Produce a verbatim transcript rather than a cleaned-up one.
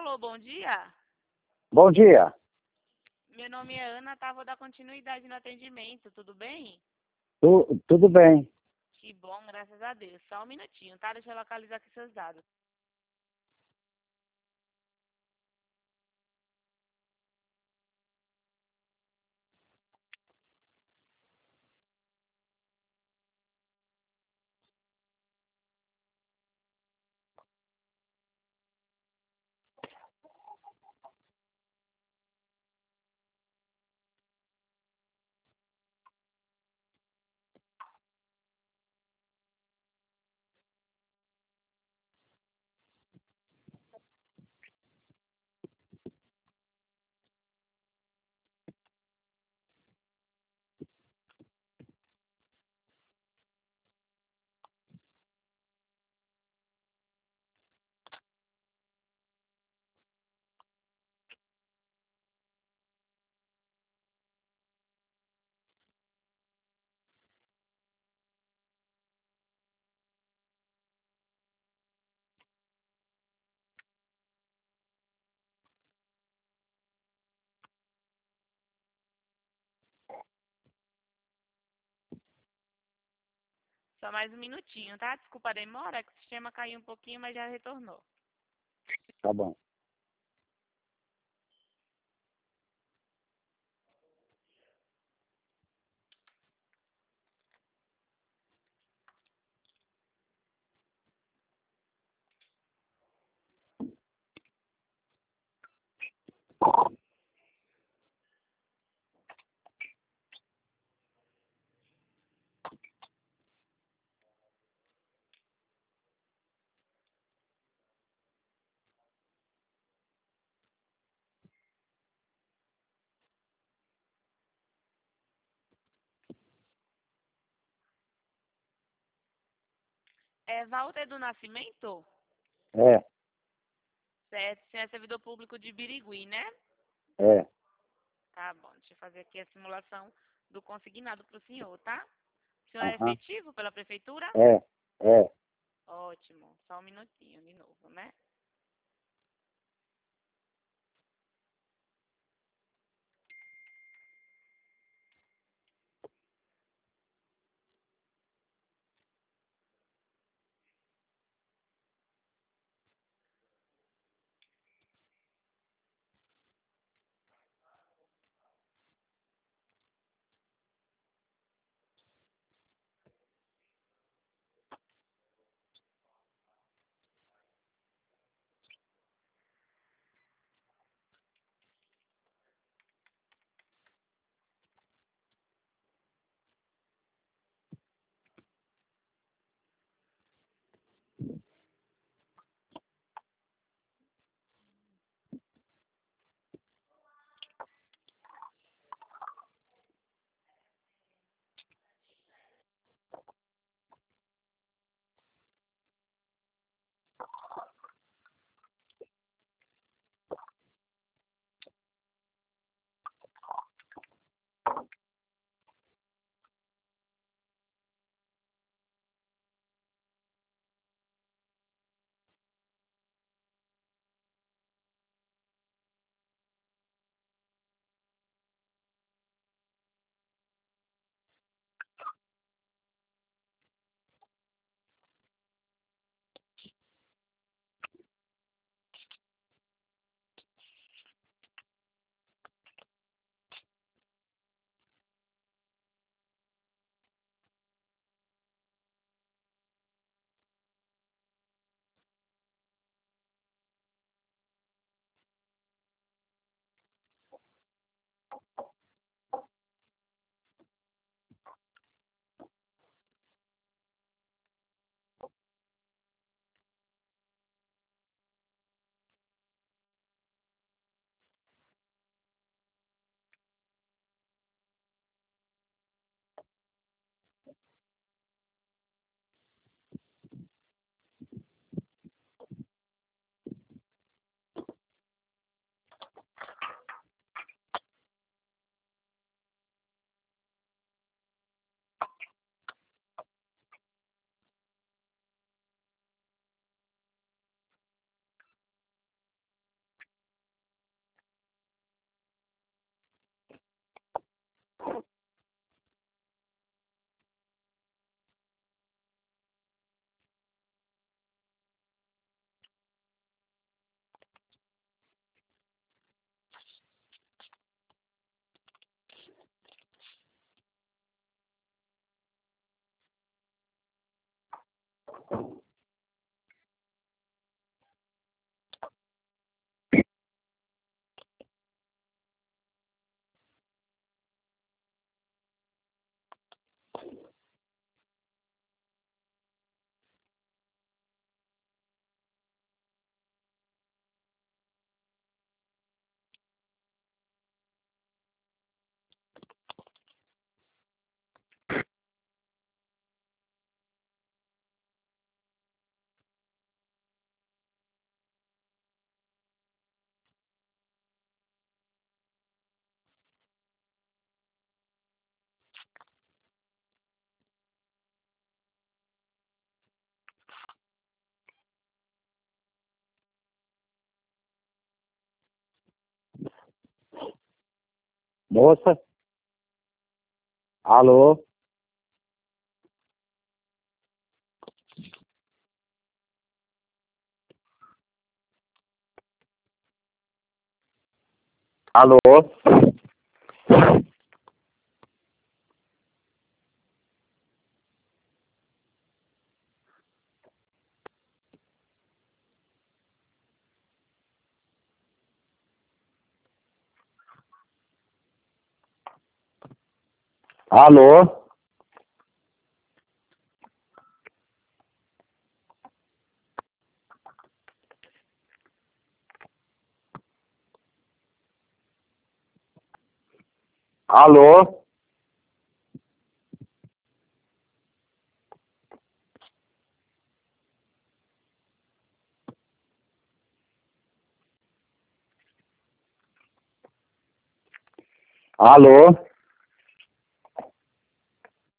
Alô, bom dia. Bom dia. Meu nome é Ana, tá? Vou dar continuidade no atendimento, tudo bem? Tu, tudo bem. Que bom, graças a Deus. Só um minutinho, tá? Deixa eu localizar aqui seus dados. Só mais um minutinho, tá? Desculpa a demora, que o sistema caiu um pouquinho, mas já retornou. Tá bom. É Walter do Nascimento? É, Certo, você é servidor público de Birigui, né? é. Tá bom, deixa eu fazer aqui a simulação do consignado pro senhor, tá? O senhor é Aham. efetivo pela prefeitura? É, é. Ótimo, só um minutinho de novo, né? Moça? Alô? Alô? Alô? Alô? Alô?